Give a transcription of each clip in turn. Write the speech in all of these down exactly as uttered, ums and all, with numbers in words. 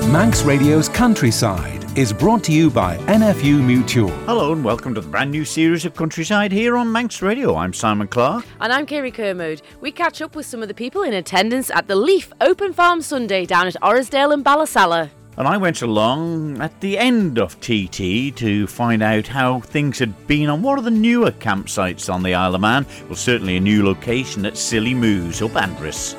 Manx Radio's Countryside is brought to you by N F U Mutual. Hello and welcome to the brand new series of Countryside here on Manx Radio. I'm Simon Clark. And I'm Kiri Kermode. We catch up with some of the people in attendance at the Leaf Open Farm Sunday down at Orrisdale and Ballasalla. And I went along at the end of T T to find out how things had been on what are the newer campsites on the Isle of Man. Well, certainly a new location at Silly Moos up Andres.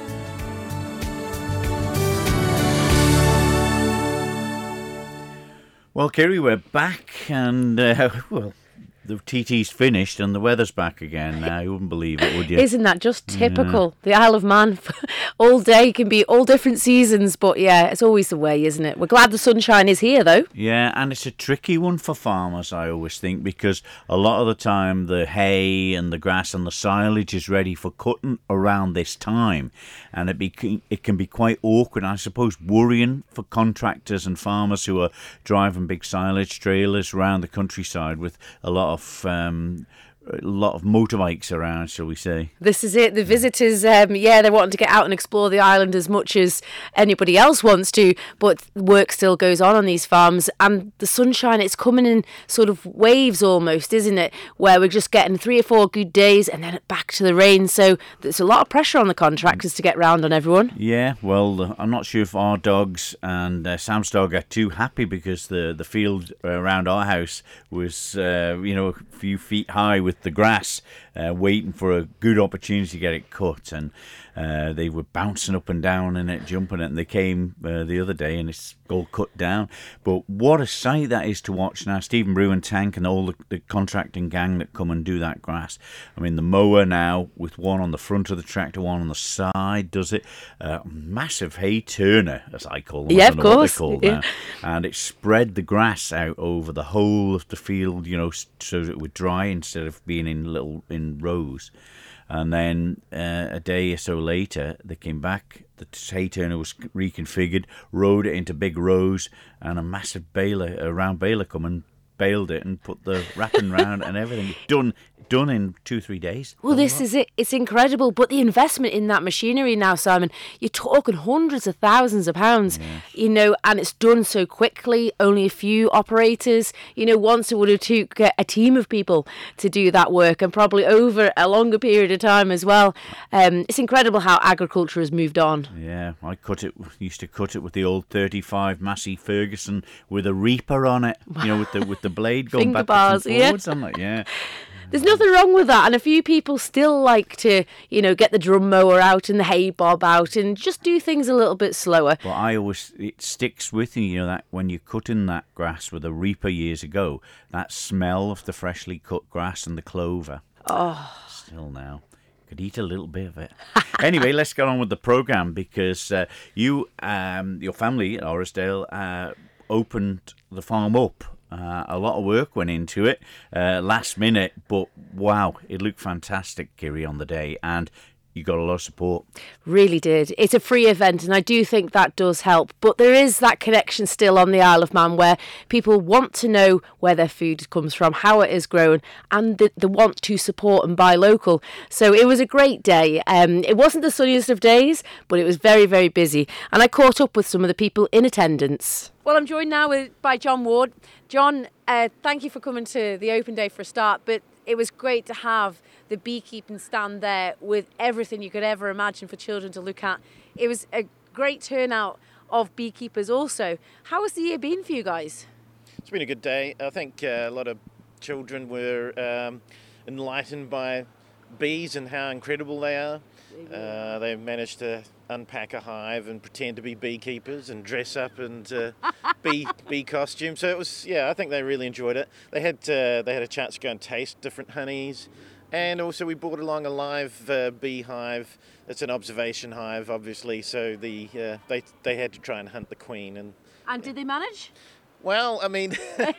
Well, Kiri, we're back and, uh, well, the T T's finished and the weather's back again now. You wouldn't believe it, would you? Isn't that just typical? Yeah. The Isle of Man, all day can be all different seasons, but yeah, it's always the way, isn't it? We're glad the sunshine is here, though. Yeah, and it's a tricky one for farmers, I always think, because a lot of the time the hay and the grass and the silage is ready for cutting around this time, and it be, it can be quite awkward, I suppose, worrying for contractors and farmers who are driving big silage trailers around the countryside with a lot of Of, um, a lot of motorbikes around, shall we say. This is it. The visitors, um, yeah, they're wanting to get out and explore the island as much as anybody else wants to, but work still goes on on these farms. And the sunshine, it's coming in sort of waves almost, isn't it? Where we're just getting three or four good days and then back to the rain. So there's a lot of pressure on the contractors to get round on everyone. Yeah, well, uh, I'm not sure if our dogs and uh, Sam's dog are too happy because the, the field around our house was, uh, you know, a few feet high with the grass, uh, waiting for a good opportunity to get it cut, and uh, they were bouncing up and down in it, jumping it, and they came uh, the other day and it's all cut down. But what a sight that is to watch now. Stephen Brew and Tank and all the, the contracting gang that come and do that grass. I mean, the mower now with one on the front of the tractor, one on the side does it. Uh, massive hay turner, as I call them. Yeah, I don't of know course. What they call yeah. now. And it spread the grass out over the whole of the field, you know, so that it would dry instead of being in little in rows. And then uh, a day or so later, they came back. The hay turner was reconfigured, rode it into big rows, and a massive baler, a round baler, come and baled it and put the wrapping round and everything. Done done in two, three days. Well, this is it. It's incredible. But the investment in that machinery now, Simon, you're talking hundreds of thousands of pounds, yeah. you know, and it's done so quickly, only a few operators. You know, once it would have took a team of people to do that work and probably over a longer period of time as well. Um, it's incredible how agriculture has moved on. Yeah, I cut it, used to cut it with the old thirty-five Massey Ferguson with a reaper on it, you know, with the with the blade going Finger backwards bars, and forwards. yeah. I'm like, yeah. There's nothing wrong with that, and a few people still like to, you know, get the drum mower out and the hay bob out and just do things a little bit slower. But I always, it sticks with you, you know, that when you're cutting that grass with a reaper years ago, that smell of the freshly cut grass and the clover. Oh. Still now. Could eat a little bit of it. Anyway, let's get on with the programme because uh, you, um, your family at Orrisdale, uh, opened the farm up. Uh, a lot of work went into it uh, last minute, but wow, it looked fantastic, Kiri, on the day, and you got a lot of support. Really did. It's a free event, and I do think that does help. But there is that connection still on the Isle of Man where people want to know where their food comes from, how it is grown, and the, the want to support and buy local. So it was a great day. Um, it wasn't the sunniest of days, but it was very, very busy. And I caught up with some of the people in attendance. Well, I'm joined now with, by John Ward. John, uh, thank you for coming to the open day for a start, but it was great to have the beekeeping stand there with everything you could ever imagine for children to look at. It was a great turnout of beekeepers also. How has the year been for you guys? It's been a good day. I think uh, a lot of children were um, enlightened by bees and how incredible they are. Uh, they managed to unpack a hive and pretend to be beekeepers and dress up in uh, bee bee costumes. So it was, yeah, I think they really enjoyed it. They had uh, they had a chance to go and taste different honeys, and also we brought along a live uh, beehive. It's an observation hive, obviously. So the uh, they they had to try and hunt the queen. And and did they manage? Well, I mean,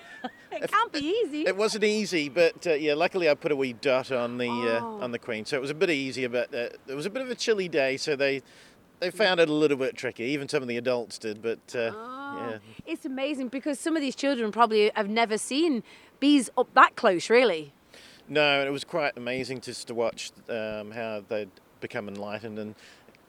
it can't be easy. It wasn't easy, but uh, yeah, luckily I put a wee dot on the oh. uh, on the queen, so it was a bit easier. But uh, it was a bit of a chilly day, so they they found it a little bit tricky. Even some of the adults did, but uh, oh. yeah, it's amazing because some of these children probably have never seen bees up that close, really. No, it was quite amazing just to watch um, how they'd become enlightened and.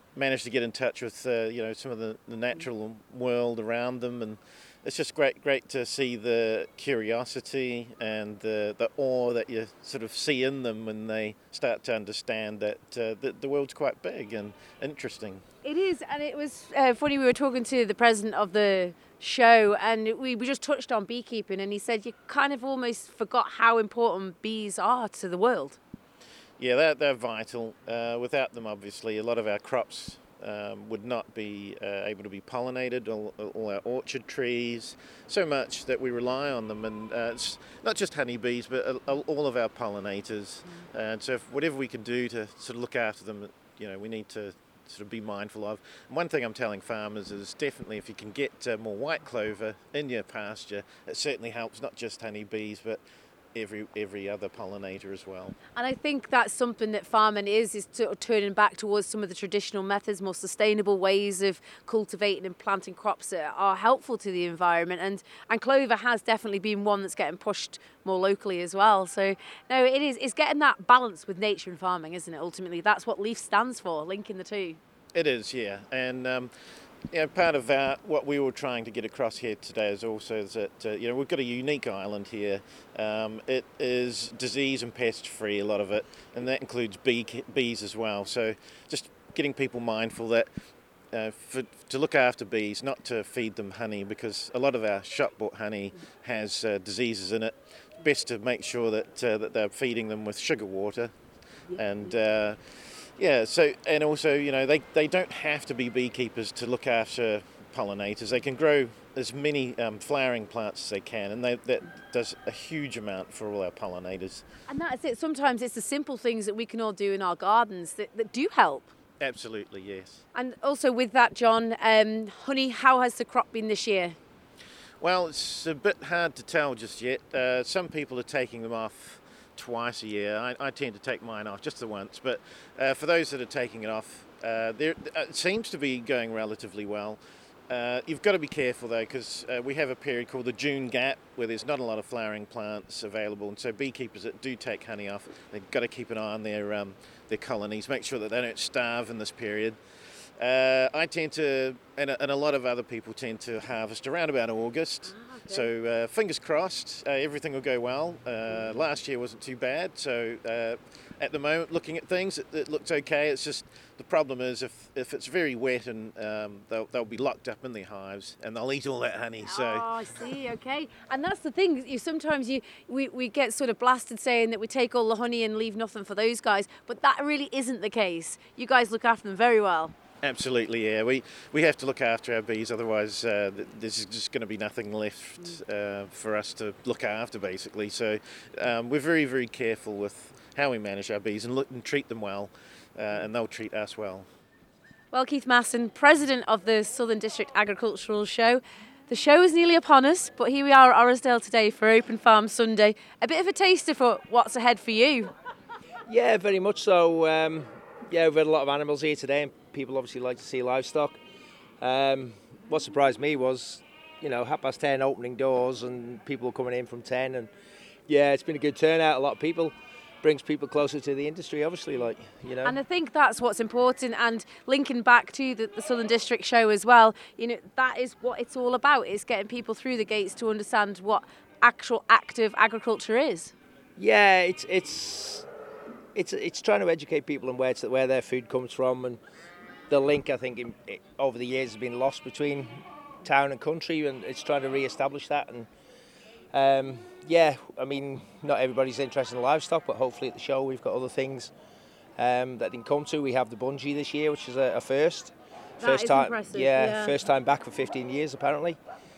manage to get in touch with uh, you know some of the, the natural world around them, and it's just great great to see the curiosity and the, the awe that you sort of see in them when they start to understand that uh, the, the world's quite big and interesting. It is, and it was uh, funny, we were talking to the president of the show, and we, we just touched on beekeeping, and he said you kind of almost forgot how important bees are to the world. Yeah, they're, they're vital. Uh, without them, obviously, a lot of our crops um, would not be uh, able to be pollinated, all, all our orchard trees, so much that we rely on them. And uh, it's not just honeybees, but uh, all of our pollinators. Mm. And so if whatever we can do to sort of look after them, you know, we need to sort of be mindful of. And one thing I'm telling farmers is definitely if you can get uh, more white clover in your pasture, it certainly helps not just honeybees, but every every other pollinator as well. And I think that's something that farming is, is sort of turning back towards some of the traditional methods, more sustainable ways of cultivating and planting crops that are helpful to the environment. And, and clover has definitely been one that's getting pushed more locally as well. So, no, it is it's getting that balance with nature and farming, isn't it, ultimately? That's what LEAF stands for, linking the two. It is, yeah. And um, you know, part of our, what we were trying to get across here today is also that uh, you know we've got a unique island here. Um, it is disease and pest free, a lot of it, and that includes bee, bees as well. So just getting people mindful that uh, for, to look after bees, not to feed them honey, because a lot of our shop bought honey has uh, diseases in it. Best to make sure that uh, that they're feeding them with sugar water, and. Uh, Yeah, so and also, you know, they, they don't have to be beekeepers to look after pollinators. They can grow as many um, flowering plants as they can, and they, that does a huge amount for all our pollinators. And that's it. Sometimes it's the simple things that we can all do in our gardens that, that do help. Absolutely, yes. And also with that, John, um, honey, how has the crop been this year? Well, it's a bit hard to tell just yet. Uh, some people are taking them off twice a year. I, I tend to take mine off just the once, but uh, for those that are taking it off, uh, there, it seems to be going relatively well. Uh, you've got to be careful though, because uh, we have a period called the June gap where there's not a lot of flowering plants available, and so beekeepers that do take honey off, they've got to keep an eye on their um, their colonies, make sure that they don't starve in this period. Uh, I tend to, and a, and a lot of other people tend to harvest around about August. Ah, okay. So uh, fingers crossed, uh, everything will go well. Uh, last year wasn't too bad, so uh, at the moment, looking at things, it, it looks okay. It's just the problem is if, if it's very wet, and um, they'll they'll be locked up in their hives and they'll eat all that honey. So. Oh, I see. Okay, and that's the thing. You sometimes you we, we get sort of blasted saying that we take all the honey and leave nothing for those guys, but that really isn't the case. You guys look after them very well. Absolutely, yeah. We we have to look after our bees, otherwise uh, there's just going to be nothing left uh, for us to look after, basically. So um, we're very, very careful with how we manage our bees and look and treat them well, uh, and they'll treat us well. Well, Keith Masson, President of the Southern District Agricultural Show. The show is nearly upon us, but here we are at Orrisdale today for Open Farm Sunday. A bit of a taster for what's ahead for you. Yeah, very much so. Um, yeah, we've had a lot of animals here today, and people obviously like to see livestock. Um, what surprised me was, you know, half past ten opening doors and people coming in from ten, and yeah, it's been a good turnout. A lot of people, brings people closer to the industry, obviously, like, you know. And I think that's what's important, and linking back to the, the Southern District show as well, you know, that is what it's all about, is getting people through the gates to understand what actual active agriculture is. Yeah, it's it's it's it's trying to educate people on where it's, where their food comes from, and the link, I think, in, it, over the years has been lost between town and country, and it's trying to re-establish that. And um, yeah, I mean, not everybody's interested in livestock, but hopefully at the show we've got other things um, that they can come to. We have the bungee this year, which is a, a first. That first is time, impressive, yeah, yeah, first time back for fifteen years apparently.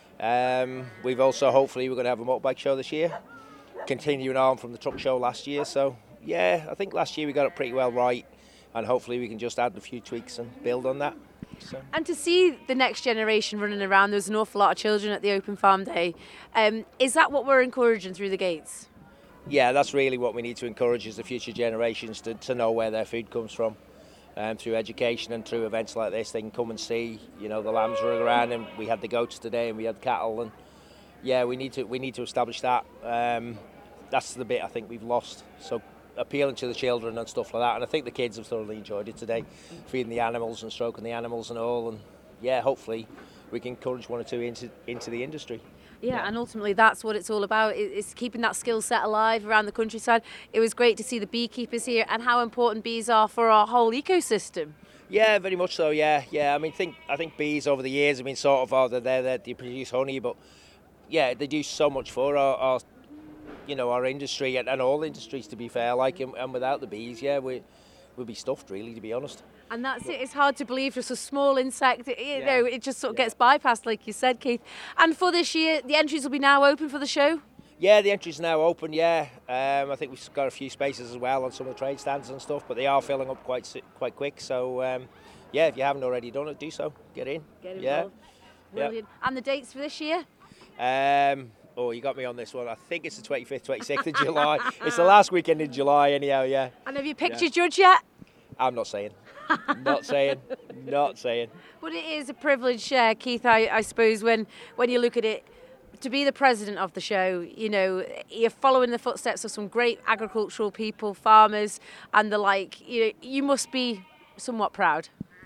Um, we've also, hopefully, we're going to have a motorbike show this year, continuing on from the truck show last year. So yeah, I think last year we got it pretty well right, and hopefully we can just add a few tweaks and build on that. So. And to see the next generation running around, there's an awful lot of children at the Open Farm Day. Um, is that what we're encouraging through the gates? Yeah, that's really what we need to encourage, is the future generations to, to know where their food comes from. Um, through education and through events like this, they can come and see, you know, the lambs running around, and we had the goats today and we had cattle, and yeah, we need to we need to establish that. Um, that's the bit I think we've lost. So appealing to the children and stuff like that. And I think the kids have thoroughly enjoyed it today, feeding the animals and stroking the animals and all. And yeah, hopefully we can encourage one or two into into the industry. Yeah, yeah, and ultimately that's what it's all about, is keeping that skill set alive around the countryside. It was great to see the beekeepers here and how important bees are for our whole ecosystem. Yeah, very much so, yeah. Yeah, I mean, think I think bees over the years have been sort of, oh, they're there, they're, they produce honey, but yeah, they do so much for our, our you know, our industry and, and all industries, to be fair. Like, and, and without the bees, yeah, we, we'd be stuffed, really, to be honest. And that's it. It's hard to believe, just a small insect, you yeah. know, it just sort of yeah. gets bypassed, like you said, Keith. And for this year, the entries will be now open for the show? Yeah, the entry's now open, yeah. Um, I think we've got a few spaces as well on some of the trade stands and stuff, but they are filling up quite quite quick. So, um, yeah, if you haven't already done it, do so. Get in. Get involved. Yeah. Brilliant. Yeah. And the dates for this year? Um, oh, you got me on this one. I think it's the twenty-fifth, twenty-sixth of July. It's the last weekend in July anyhow, yeah. And have you picked yeah. your judge yet? I'm not saying. not saying. Not saying. But it is a privilege, uh, Keith, I, I suppose, when, when you look at it, to be the president of the show. You know, you're following the footsteps of some great agricultural people, farmers and the like. You know, you must be somewhat proud.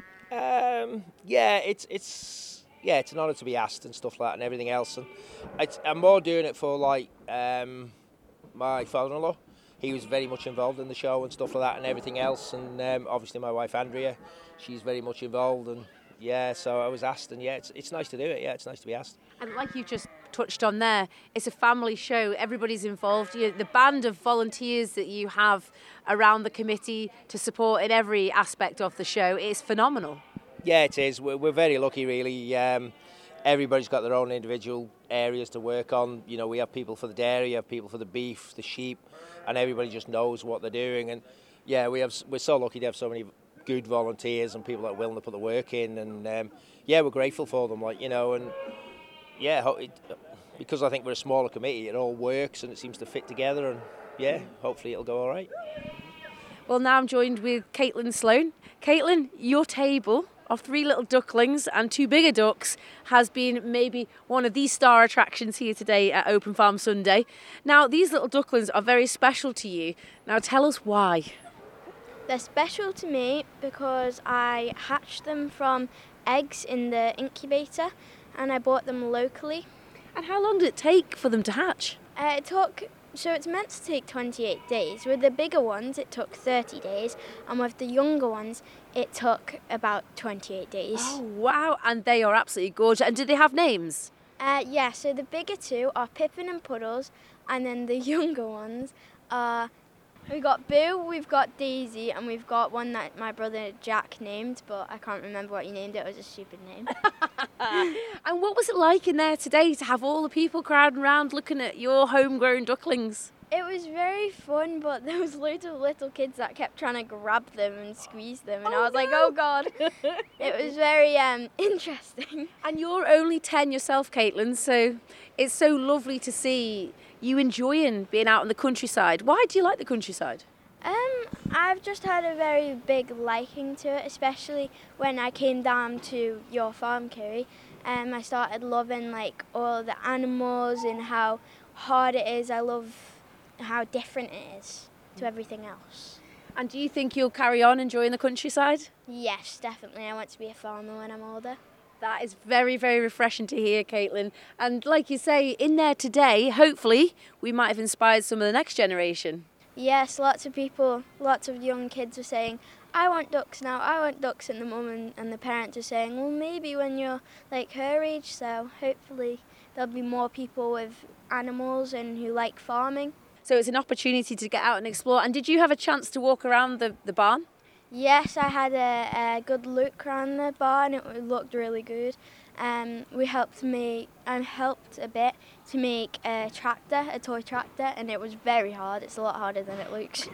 Um, yeah, it's it's yeah, it's an honour to be asked and stuff like that and everything else. And it's, I'm more doing it for like um, my father-in-law. He was very much involved in the show and stuff like that and everything else. And um, obviously my wife Andrea, she's very much involved. And yeah, so I was asked, and yeah, it's it's nice to do it. Yeah, it's nice to be asked. And like you just touched on there, it's a family show. Everybody's involved. You know, the band of volunteers that you have around the committee to support in every aspect of the show is phenomenal. Yeah, it is. We're, we're very lucky, really. Um, everybody's got their own individual areas to work on. You know, we have people for the dairy, we have people for the beef, the sheep, and everybody just knows what they're doing. And yeah, we have we're so lucky to have so many good volunteers and people that are willing to put the work in. And um, yeah, we're grateful for them. Like, you know, and yeah, it, because I think we're a smaller committee, it all works and it seems to fit together. And yeah, hopefully it'll go all right. Well, now I'm joined with Caitlin Sloan. Caitlin, your table of three little ducklings and two bigger ducks has been maybe one of the star attractions here today at Open Farm Sunday. Now, these little ducklings are very special to you. Now, tell us why. They're special to me because I hatched them from eggs in the incubator and I bought them locally. And how long did it take for them to hatch? Uh, it took, so it's meant to take twenty-eight days. With the bigger ones, it took thirty days, and with the younger ones, it took about twenty-eight days. Oh, wow, and they are absolutely gorgeous. And do they have names? Uh, yeah, so the bigger two are Pippin and Puddles, and then the younger ones are, we've got Boo, we've got Daisy, and we've got one that my brother Jack named, but I can't remember what he named it. It was a stupid name. And what was it like in there today to have all the people crowding around looking at your homegrown ducklings? It was very fun, but there was loads of little kids that kept trying to grab them and squeeze them, and oh, I was no. like, oh God. It was very um, interesting. And you're only ten yourself, Caitlin, so it's so lovely to see you enjoying being out in the countryside. Why do you like the countryside? Um, I've just had a very big liking to it, especially when I came down to your farm, Kerry. Um, I started loving like all the animals and how hard it is. I love how different it is to everything else. And do you think you'll carry on enjoying the countryside? Yes, definitely. I want to be a farmer when I'm older. That is very, very refreshing to hear, Caitlin. And like you say, in there today, hopefully, we might have inspired some of the next generation. Yes, lots of people, lots of young kids are saying, I want ducks now, I want ducks, and the mum and, and the parents are saying, well, maybe when you're like her age, so hopefully there'll be more people with animals and who like farming. So it's an opportunity to get out and explore. And did you have a chance to walk around the, the barn? Yes, I had a, a good look around the barn. It looked really good. Um, we helped me, I helped a bit to make a tractor, a toy tractor, and it was very hard. It's a lot harder than it looks.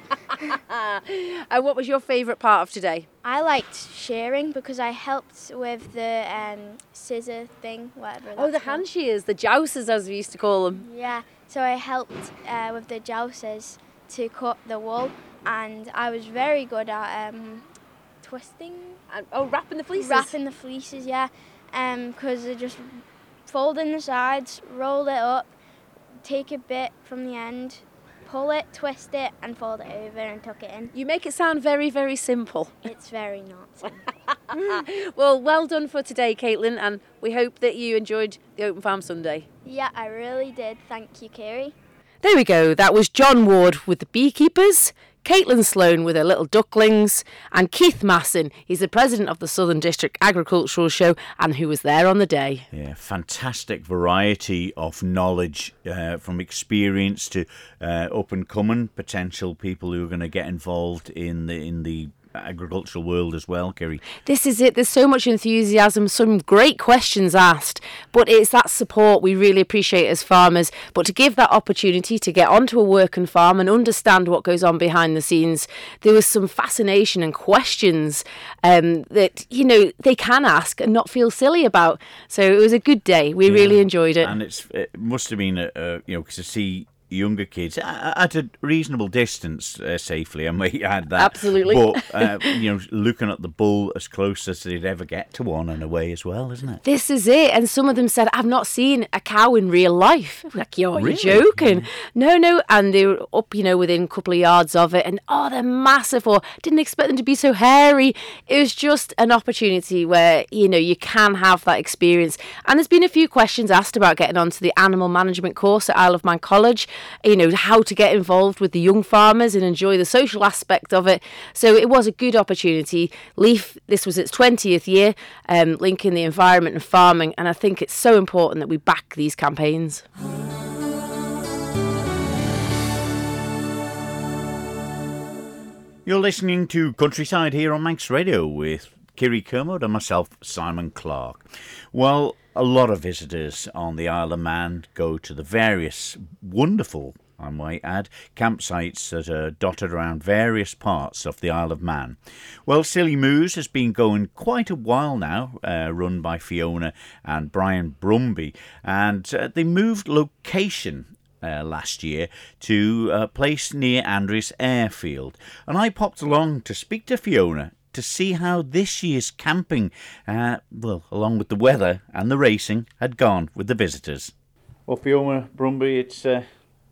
And what was your favourite part of today? I liked shearing because I helped with the um, scissor thing, whatever. Oh, the that's hand called. shears, the jousers as we used to call them. Yeah, so I helped uh, with the jousers to cut the wool, and I was very good at um, twisting. And, oh, wrapping the fleeces. Wrapping the fleeces, yeah. Because um, they just fold in the sides, roll it up, take a bit from the end, pull it, twist it, and fold it over and tuck it in. You make it sound very, very simple. It's very not simple. Well, well done for today, Caitlin, and we hope that you enjoyed the Open Farm Sunday. Yeah, I really did. Thank you, Kiri. There we go. That was John Ward with the beekeepers, Caitlin Sloan with her little ducklings, and Keith Masson. He's the president of the Southern District Agricultural Show and who was there on the day. Yeah, fantastic variety of knowledge uh, from experience to uh, up and coming potential people who are going to get involved in the in the agricultural world as well, Kerry. This is it. There's so much enthusiasm, some great questions asked, but it's that support we really appreciate as farmers. But to give that opportunity to get onto a working farm and understand what goes on behind the scenes, there was some fascination and questions um, that, you know, they can ask and not feel silly about. So it was a good day. We yeah. really enjoyed it. And it's it must have been, a, a, you know, to see younger kids at a reasonable distance, uh, safely, I might add that. Absolutely. But, uh, you know, looking at the bull as close as they'd ever get to one in a way as well, isn't it? This is it. And some of them said, I've not seen a cow in real life. I'm like, you're really? joking. No, no. And they were up, you know, within a couple of yards of it. And, oh, they're massive. Or didn't expect them to be so hairy. It was just an opportunity where, you know, you can have that experience. And there's been a few questions asked about getting onto the animal management course at Isle of Man College. You know, how to get involved with the young farmers and enjoy the social aspect of it. So it was a good opportunity. Leaf, this was its twentieth year, um, linking the environment and farming, and I think it's so important that we back these campaigns. You're listening to Countryside here on Manx Radio with Kiri Kermode and myself, Simon Clark. Well, a lot of visitors on the Isle of Man go to the various wonderful, I might add, campsites that are dotted around various parts of the Isle of Man. Well, Silly Moose has been going quite a while now, uh, run by Fiona and Brian Brumby, and uh, they moved location Uh, last year to a place near Andreas Airfield, and I popped along to speak to Fiona to see how this year's camping, uh, well, along with the weather and the racing, had gone with the visitors. Well, Fiona Brumby, it's uh,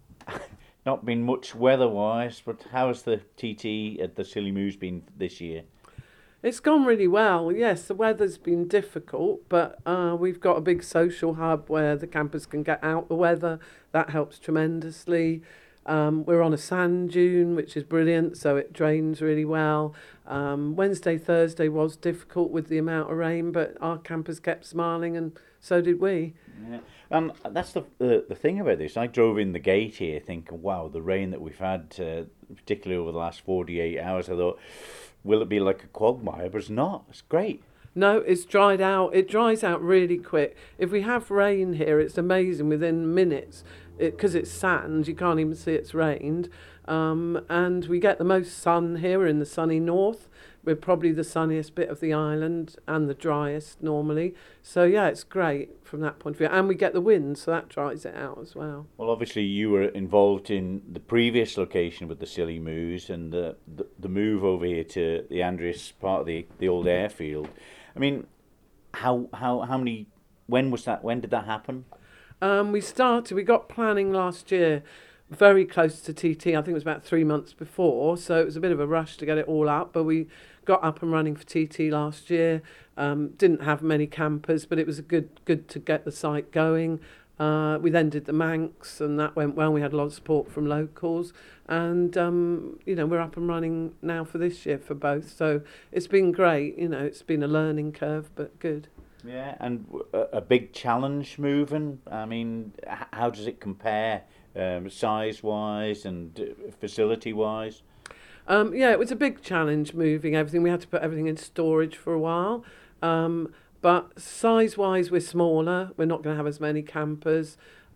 not been much weather-wise, but how's the T T at the Silly Moose been this year? It's gone really well. Yes, the weather's been difficult, but uh, we've got a big social hub where the campers can get out the weather. That helps tremendously. Um, we're on a sand dune, which is brilliant, so it drains really well. Um, Wednesday, Thursday was difficult with the amount of rain, but our campers kept smiling, and so did we. Yeah. Um, that's the, the the thing about this. I drove in the gate here thinking, wow, the rain that we've had, uh, particularly over the last forty-eight hours, I thought, will it be like a quagmire? But it's not. It's great. No, it's dried out. It dries out really quick. If we have rain here, it's amazing. Within minutes, because it, it's sand, you can't even see it's rained. Um, and we get the most sun here. We're in the sunny north. We're probably the sunniest bit of the island and the driest normally. So, yeah, it's great from that point of view. And we get the wind, so that dries it out as well. Well, obviously, you were involved in the previous location with the Silly Moose and the, the, the move over here to the Andreas part of the, the old airfield. I mean, how how how many, when was that, when did that happen? Um, we started, we got planning last year, very close to T T. I think it was about three months before, so it was a bit of a rush to get it all up, but we got up and running for T T last year. Um, didn't have many campers, but it was a good good to get the site going. Uh, we then did the Manx, and that went well. We had a lot of support from locals, and um, you know, we're up and running now for this year for both. So it's been great. You know, it's been a learning curve, but good. Yeah, and a, a big challenge moving. I mean, h- how does it compare um, size-wise and uh, facility-wise? Um, yeah, it was a big challenge moving everything. We had to put everything in storage for a while. Um, But size-wise, we're smaller. We're not going to have as many campers.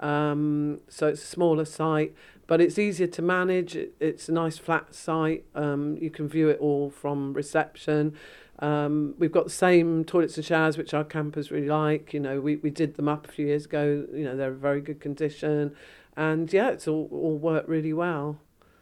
Um, so it's a smaller site, but it's easier to manage. It, it's a nice flat site. Um, you can view it all from reception. Um, we've got the same toilets and showers, which our campers really like. You know, we, we did them up a few years ago. You know, they're in very good condition. And, yeah, it's all, all worked really well.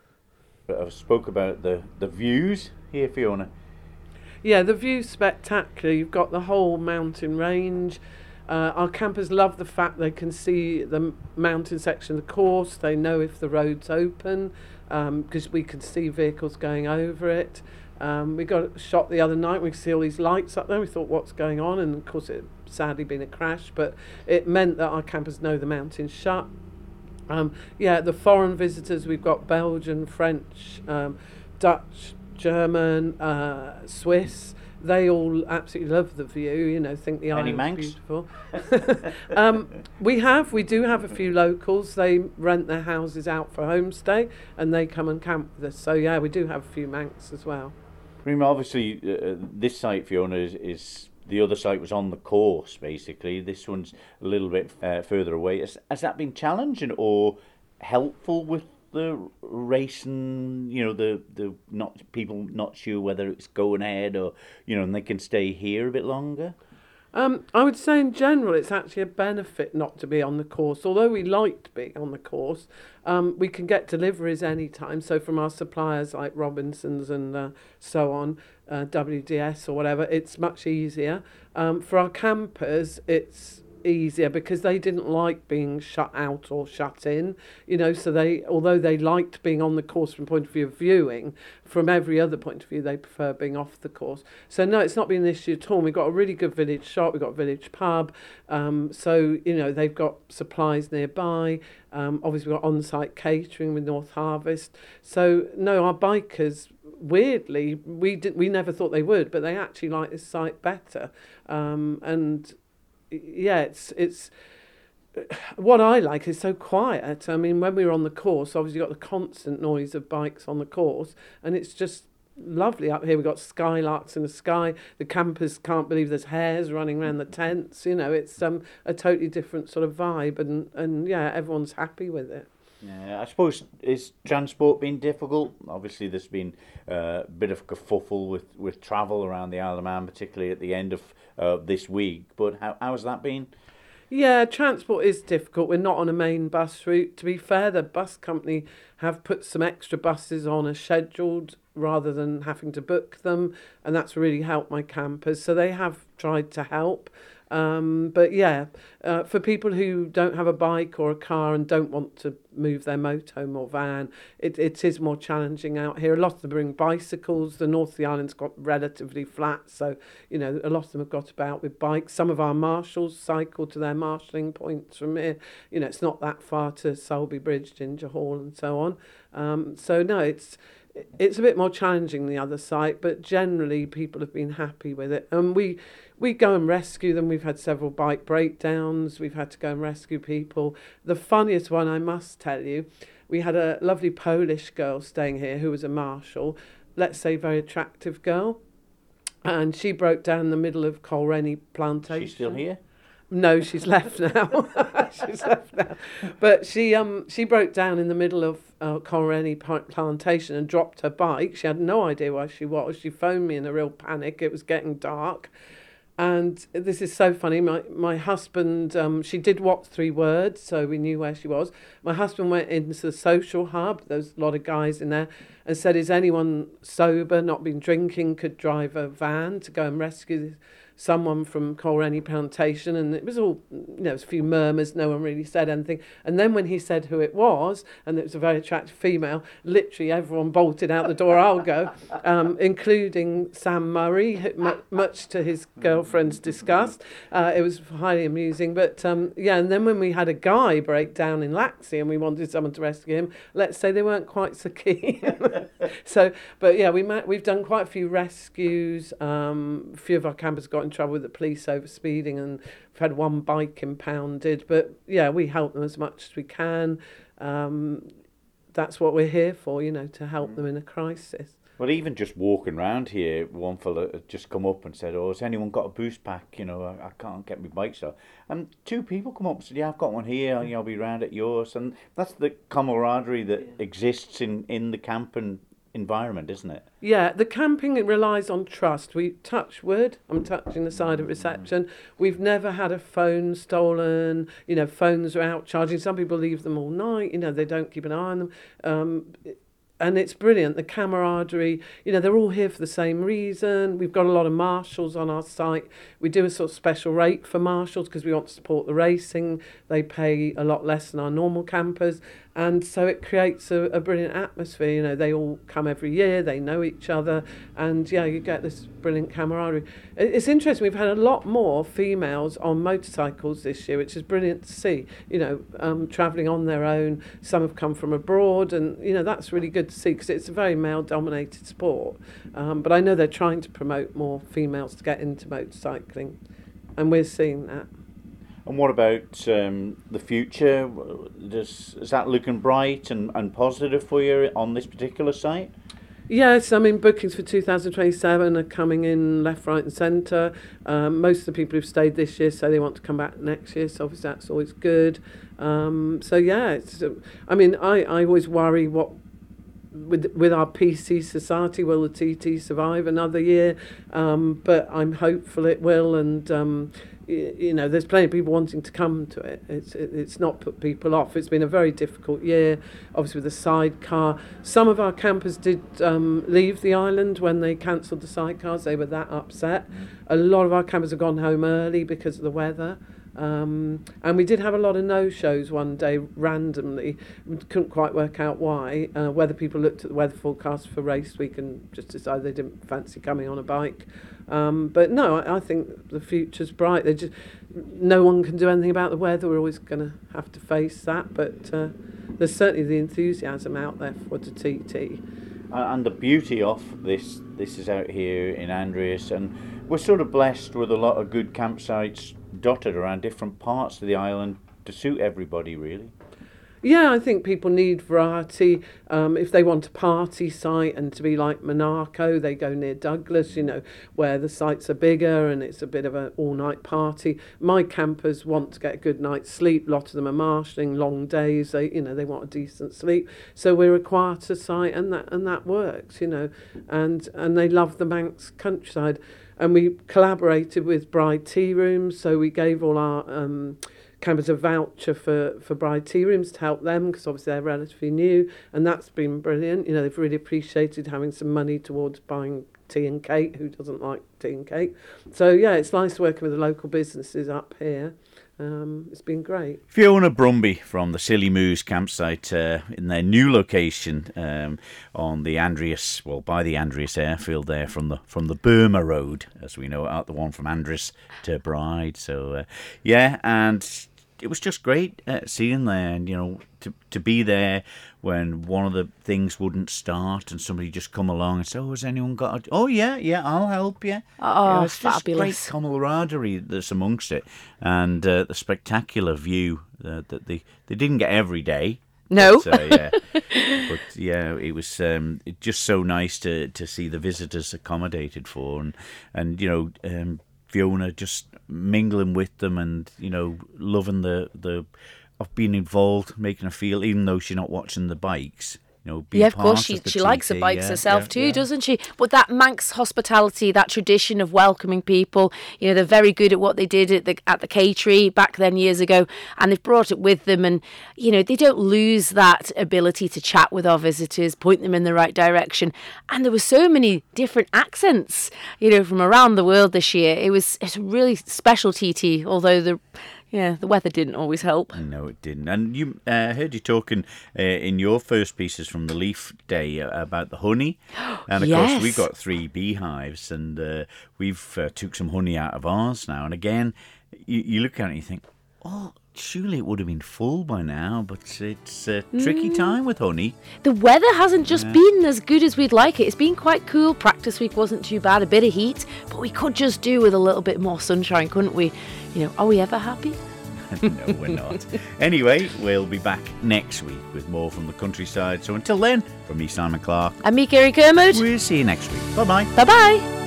But I spoke about the, the views here, Fiona. Yeah, the view's spectacular. You've got the whole mountain range. Uh, our campers love the fact they can see the mountain section of the course. They know if the road's open because um, we can see vehicles going over it. Um, we got a shot the other night. We could see all these lights up there. We thought, what's going on? And of course, it sadly been a crash, but it meant that our campers know the mountain's shut. Um, yeah, the foreign visitors, we've got Belgian, French, um, Dutch, German, uh, Swiss. They all absolutely love the view, you know, think the Any island's Manx? beautiful. um, we have, we do have a few locals. They rent their houses out for homestay and they come and camp with us. So yeah, we do have a few Manx as well. Rima, obviously, uh, this site, Fiona, is, is the other site was on the course, basically. This one's a little bit uh, further away. Has, has that been challenging or helpful with the racing, you know, the, the not people not sure whether it's going ahead or, you know, and they can stay here a bit longer? Um, I would say in general it's actually a benefit not to be on the course. Although we liked being on the course, um, we can get deliveries anytime. So from our suppliers like Robinsons and uh, so on, uh, W D S or whatever, it's much easier. Um, for our campers, it's easier because they didn't like being shut out or shut in, you know, so they, although they liked being on the course from point of view of viewing, from every other point of view they prefer being off the course. So no, it's not been an issue at all. We've got a really good village shop, we've got a village pub, um, so you know they've got supplies nearby. Um, obviously we've got on-site catering with North Harvest. So no, our bikers, weirdly, we did, we never thought they would, but they actually like this site better. Um, and yeah, it's it's what I like is so quiet. I mean, when we were on the course, obviously you got the constant noise of bikes on the course, and it's just lovely up here. We've got skylarks in the sky. The campers can't believe there's hares running around the tents. You know, it's um a totally different sort of vibe, and and yeah, everyone's happy with it. Yeah, I suppose, is transport been difficult? Obviously, there's been uh, a bit of kerfuffle with, with travel around the Isle of Man, particularly at the end of uh, this week. But how how has that been? Yeah, transport is difficult. We're not on a main bus route. To be fair, the bus company have put some extra buses on as scheduled rather than having to book them, and that's really helped my campers. So they have tried to help. Um, but yeah, uh, for people who don't have a bike or a car and don't want to move their motorhome or van, it, it is more challenging out here. A lot of them bring bicycles. The north of the island's got relatively flat, so you know a lot of them have got about with bikes. Some of our marshals cycle to their marshalling points from here. You know, it's not that far to Sulby Bridge, Ginger Hall, and so on. Um, so no, it's it's a bit more challenging the other site, but generally people have been happy with it. And we we go and rescue them. We've had several bike breakdowns. We've had to go and rescue people. The funniest one, I must tell you, we had a lovely Polish girl staying here who was a marshal, let's say very attractive girl, and she broke down in the middle of Colrenny Plantation. She's still here? No, she's left now. she's left now. But she um she broke down in the middle of uh, Colrenny Plantation and dropped her bike. She had no idea where she was. She phoned me in a real panic. It was getting dark. And this is so funny. My my husband, um, she did what three words, so we knew where she was. My husband went into the social hub. There's a lot of guys in there, and said, "Is anyone sober, not been drinking, could drive a van to go and rescue someone from Colrenny Plantation?" And it was all, you know, it was a few murmurs. No one really said anything. And then when he said who it was, and it was a very attractive female, literally everyone bolted out the door. I'll go, um, including Sam Murray, who, much to his girlfriend's disgust. Uh, it was highly amusing. But um, yeah, and then when we had a guy break down in Laxey and we wanted someone to rescue him, let's say they weren't quite so keen. So, but yeah, we might, we've done quite a few rescues. Um, a few of our campers got in trouble with the police over speeding, and we've had one bike impounded. But yeah, we help them as much as we can. Um, that's what we're here for, you know, to help them in a crisis. Well, even just walking around here, one fella had just come up and said, "Oh, has anyone got a boost pack? You know, I, I can't get my bike started." And two people come up and said, "Yeah, I've got one here. You know, I'll be round at yours." And that's the camaraderie that yeah. exists in, in the camping environment, isn't it? Yeah, the camping, it relies on trust. We touch wood. I'm touching the side of reception. We've never had a phone stolen. You know, phones are out charging. Some people leave them all night. You know, they don't keep an eye on them. Um, and it's brilliant. The camaraderie, you know, they're all here for the same reason. We've got a lot of marshals on our site. We do a sort of special rate for marshals because we want to support the racing. They pay a lot less than our normal campers. And so it creates a, a brilliant atmosphere. You know, they all come every year, they know each other, and yeah, you get this brilliant camaraderie. It's interesting, we've had a lot more females on motorcycles this year, which is brilliant to see, you know, um, travelling on their own. Some have come from abroad, and, you know, that's really good to see because it's a very male-dominated sport. Um, but I know they're trying to promote more females to get into motorcycling, and we're seeing that. And what about um, the future? Does, is that looking bright and, and positive for you on this particular site? Yes, I mean, bookings for two thousand twenty-seven are coming in left, right and centre. Um, most of the people who've stayed this year say they want to come back next year, so obviously that's always good. Um, so, yeah, it's, uh, I mean, I, I always worry what with with our P C society, will the T T survive another year? Um, but I'm hopeful it will, and um, you, you know, there's plenty of people wanting to come to it. It's it, it's not put people off. It's been a very difficult year, obviously with the sidecar. Some of our campers did um, leave the island when they cancelled the sidecars. They were that upset. Mm. A lot of our campers have gone home early because of the weather. Um, and we did have a lot of no-shows one day randomly. We couldn't quite work out why, uh, whether people looked at the weather forecast for race week and just decided they didn't fancy coming on a bike. Um, but no, I, I think the future's bright. They just, no one can do anything about the weather. We're always going to have to face that, but uh, there's certainly the enthusiasm out there for the T T. And the beauty of this, this is out here in Andreas, and we're sort of blessed with a lot of good campsites dotted around different parts of the island to suit everybody, really. Yeah, I think people need variety. Um, if they want a party site and to be like Monaco, they go near Douglas, you know, where the sites are bigger and it's a bit of an all-night party. My campers want to get a good night's sleep. A lot of them are marshalling long days. They, you know, they want a decent sleep. So we're a quieter site, and that and that works, you know. And and they love the Manx countryside. And we collaborated with Bride Tea Rooms, so we gave all our um, campers a voucher for, for Bride Tea Rooms to help them, because obviously they're relatively new, and that's been brilliant. You know, they've really appreciated having some money towards buying tea and cake. Who doesn't like tea and cake? So, yeah, it's nice working with the local businesses up here. Um, it's been great. Fiona Brumby from the Silly Moose campsite uh, in their new location um, on the Andreas, well, by the Andreas airfield there from the from the Burma Road, as we know, out the one from Andreas to Bride. So, uh, yeah, and it was just great uh, seeing there, and, you know, to to be there when one of the things wouldn't start and somebody just come along and say, oh, has anyone got a... Oh, yeah, yeah, I'll help you. Oh, yeah, it's just fabulous. Great camaraderie that's amongst it, and uh, the spectacular view uh, that they, they didn't get every day. No. But, uh, yeah, but yeah, it was um, it just so nice to, to see the visitors accommodated for, and, and you know, um, Fiona just mingling with them and, you know, loving the... the of being involved, making her feel, even though she's not watching the bikes, you know, being yeah, of part course, she of the she likes the T T, bikes yeah, herself yeah, too, yeah. doesn't she? But that Manx hospitality, that tradition of welcoming people, you know, they're very good at what they did at the at the K-Tree back then years ago, and they've brought it with them, and, you know, they don't lose that ability to chat with our visitors, point them in the right direction. And there were so many different accents, you know, from around the world this year. It was it's a really special T T, although the Yeah, the weather didn't always help. No, it didn't. And you uh, heard you talking uh, in your first pieces from the Leaf Day uh, about the honey. And, of yes. course, we've got three beehives, and uh, we've uh, took some honey out of ours now. And, again, you, you look at it and you think, oh, surely it would have been full by now, but it's a tricky Mm. time with honey. The weather hasn't just Yeah. been as good as we'd like it. It's been quite cool. Practice week wasn't too bad, a bit of heat, but we could just do with a little bit more sunshine, couldn't we? You know, are we ever happy? No, we're not. Anyway, we'll be back next week with more from the countryside. So until then, from me, Simon Clark, And me, Gary Kermode. we'll see you next week. Bye-bye. Bye-bye.